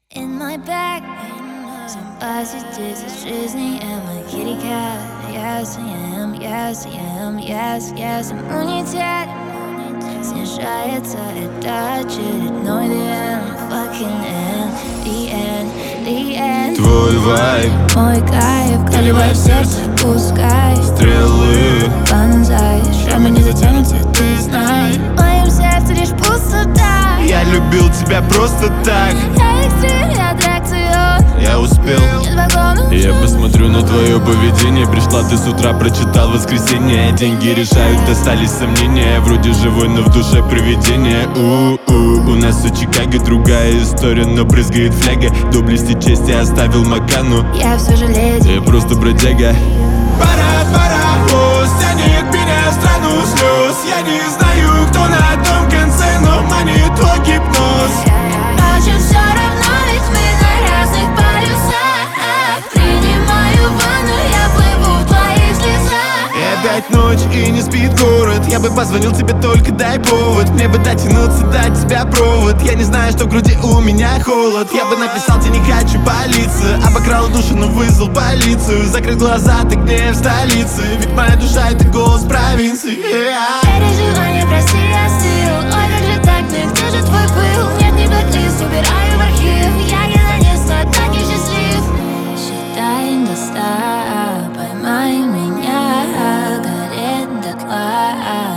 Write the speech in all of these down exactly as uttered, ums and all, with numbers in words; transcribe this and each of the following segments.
In my bag, some days из жизни, I'm a kitty cat. Yes, I am, yes, I am, yes, yes. Иммунитет снижается, это очередной the end, fucking end, the end, the end. Твой вайб, мой кайф, колебай в сердце, пускай стрелы, вонзай, шрамы не затянутся, ты знай. В моем сердце лишь пустота. Я любил тебя просто так. Я экстрим, я аттракцион. Я успел. Нет вагонов. Я посмотрю на твое поведение. Пришла ты с утра, прочитал воскресенье. Деньги решают, остались сомнения. Вроде живой, но в душе привидение. У-у-у. У нас у Чикаго другая история, но брызгает фляга. Доблести чести оставил Макану. Я все же леди. Я просто бродяга. Пора, паровоз тянет меня в страну слез. Я не знаю, кто на том конце, но манит твой гипноз. Впрочем, все равно, ведь мы на разных полюсах. Принимаю ванну, я плыву в твоих слезах. И опять ночь, и не спит город. Я бы позвонил тебе, только дай повод. Мне бы дотянуться, дать тебя провод. Я не знаю, что в груди у меня холод. Я бы написал тебе, не хочу палиться. Обокрал душу, но вызвал полицию. Закрыть глаза, ты где в столице. Ведь моя душа — это голос провинции. yeah. Переживания, прости, я остыл. Ой, как же так, ну и где же твой пыл? Нет, не блэк-лист, убираю в архив. Я наконец-то так и счастлив. Считай до ста, поймай меня. Горит дотла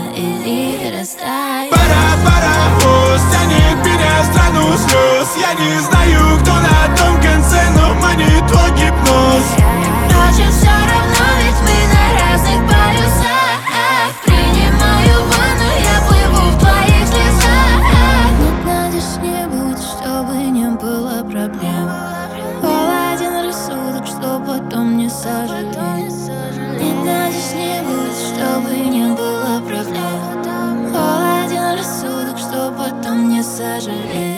или растает. Пора, паровоз тянет меня в страну слез. Я не знаю, кто на том конце, но манит твой гипноз. Впрочем, все равно, ведь мы на разных полюсах. Принимаю ванну, я плыву в твоих слезах. Нет, надеюсь, не будет, чтобы не было проблем. Холоден рассудок, что потом не сожалеть. Нет, надеюсь, не будет, чтобы не было проблем. Холоден рассудок, что потом не сожалеть.